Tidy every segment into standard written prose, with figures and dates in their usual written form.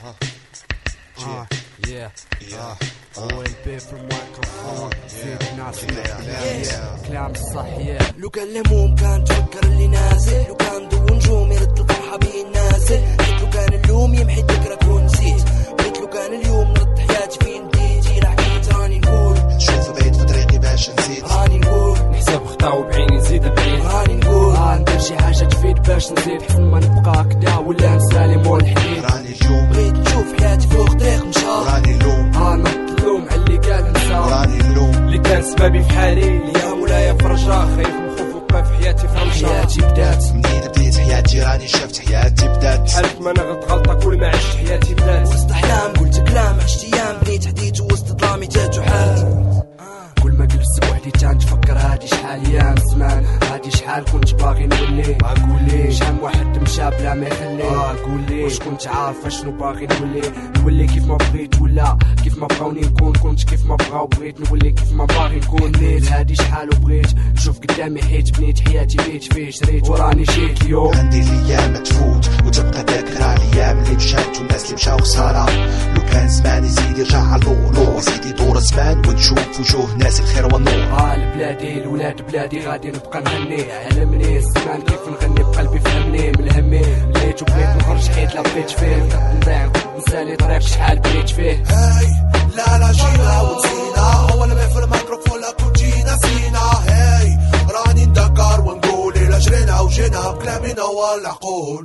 كلام صح. لو كان الهموم كان تفكر اللي نازل، لو كان ضو نجوم يرد الفرحة بين نازل، لو كان اللوم يمحي الذكرى كون نسيت، لو كان اليوم نرد حياتي فين بديتي، لا حكيت راني نقول شوف بعيد في طريقي باش نزيد، راني نقول نحسب خطا وبعيني نزيد بعيد، راني نقول ندير شي حاجة تفيد باش نزيد، حسن ما نبقى كدا ولا نسالي مول الحديد. راني اليوم بغيت نشوف حياتي فوق طريق مشى، راني اللوم نط اللوم على اللي قال نسى، راني اللوم اللي كان سببي في حالي اليوم مولايا فرجة، خايف نخوف وقع في حياتي فرمشة. حياتي بدات منين بديت حياتي، راني شفت حياتي بدات، حالف ما نغلط غلطة كل ما عشت حياتي بدات، وسط احلام قلت كلام، عشت ايام بنيت حديت وسط ظلامي تاج حالي. كل ما جلست بوحدي تنفكر هادي شحال ايام زمان، هادي شحال كنت باغي نولي، قولي شحال واحد مشى بلا ما يخلي، قولي واش كنت عارفه شنو باغي نولي كيف ما بغيت ولا كيف ما بغاوني نكون، كنت كيف ما بغاو بغيت نولي كيف ما باغي نكون، نيت هادي شحال وبغيت نشوف قدامي حيت بنيت حياتي بيت فيه شريت وراني جيت اليوم. عندي الايام تفوت وتبقى ذاكرة الايام اللي مشات والناس اللي مشاو خسارة، لو كان زمان يزيد يرجع على اللور، يزيد يدور زمان ونشوف وجوه ناس الخير والنور. البلادي الولاد بلادي غادي نبقى نغني، علمني الزمان كيف نغني بقلبي فهمني، من همي مليت وبغيت نخرج حيت لا بغيت فيه، نقدر نضيع نسالي طريق شحال بغيت فيه. هاي لا جينا ونسينا، اول ما في الميكروفون كل جينا سينا، هاي راني نذكر ونقول إلا جرينا وجينا بكلامنا والعقول.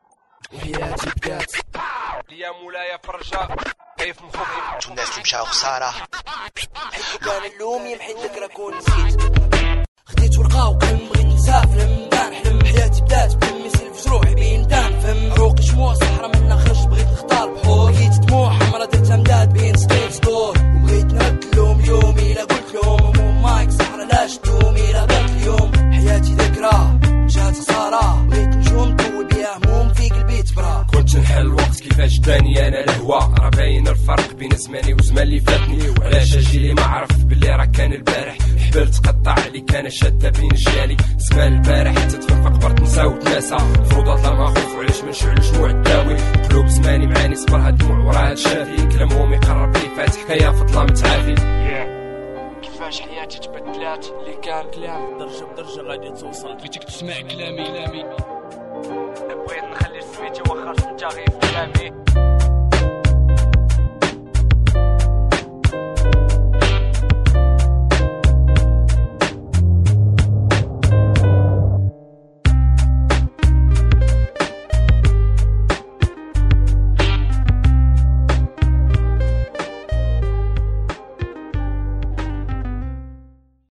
حياتي بدات يا مولايا فرجة، كيف نخوف والناس اللي مشاو خسارة، حيت كان اللوم يمحي الذكرى كون نسيت، خديت ورقة وقلم بغيت نسافر نحلم، حياتي بدات بلمي سلف جروحي بين دان فهم، عروقي شموع صحرا منا خرج بغيت نختار بحور، لقيت دموع حمرا درتها مداد بين سطيل سطور، وبغيت نرد اللوم اليوم إلا قلت لهم هموم مايك صحرا لاش تلوم إلا قلت اليوم، حياتي ذكرى مشات خسارة، بغيت نجوم طوي بيها هموم في قلبي تبرا، كنت نحل الوقت كيفاش داني انا الهوى، راه باين الفرق بين زماني وزمان اللي فاتني، وعلاش اجيلي ما عرف باللي راه كان البارح، حبل تقطع اللي كان شاده بين جالي، زمان البارح تتفرق قبرت نسى وتناسى، الفروضات لا ما خوف وعلاش ما نشعل شموع الداوي، قلوب زماني معاني صبر هاد الدموع وراه هاد شافي، كلامهم يقرب لي فات حكايه في ظلام تعافي، كيفاش حياتي تبدلات، اللي كان كلام درجة بدرجة غادي توصل، بغيتك تسمع كلامي بغيت نخلي سميتي واخا انت غير في كلامي.